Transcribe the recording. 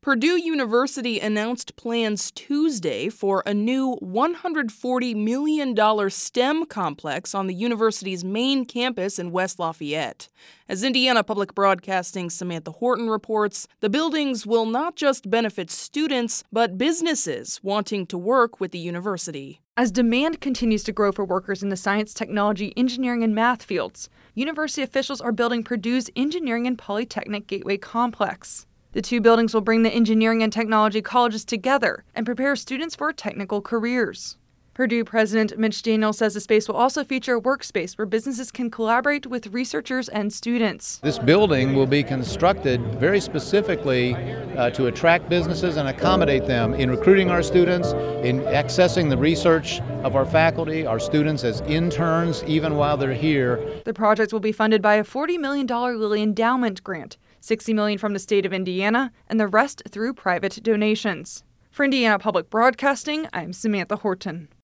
Purdue University announced plans Tuesday for a new $140 million STEM complex on the university's main campus in West Lafayette. As Indiana Public Broadcasting's Samantha Horton reports, the buildings will not just benefit students, but businesses wanting to work with the university. As demand continues to grow for workers in the science, technology, engineering, and math fields, university officials are building Purdue's Engineering and Polytechnic Gateway Complex. The two buildings will bring the engineering and technology colleges together and prepare students for technical careers. Purdue President Mitch Daniels says the space will also feature a workspace where businesses can collaborate with researchers and students. This building will be constructed very specifically to attract businesses and accommodate them in recruiting our students, in accessing the research of our faculty, our students as interns, even while they're here. The project will be funded by a $40 million Lilly Endowment grant, $60 million from the state of Indiana, and the rest through private donations. For Indiana Public Broadcasting, I'm Samantha Horton.